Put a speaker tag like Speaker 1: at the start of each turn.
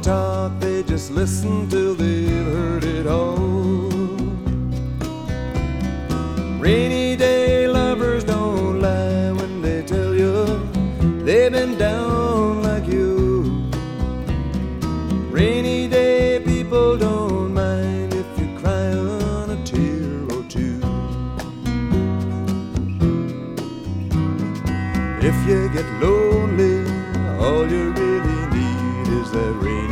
Speaker 1: talk, they just listen till they've heard it all. Rainy day lovers don't lie when they tell you they've been down like you. Rainy day people don't mind if you cry on a tear or two. If you get lonely, all you really need is that rainy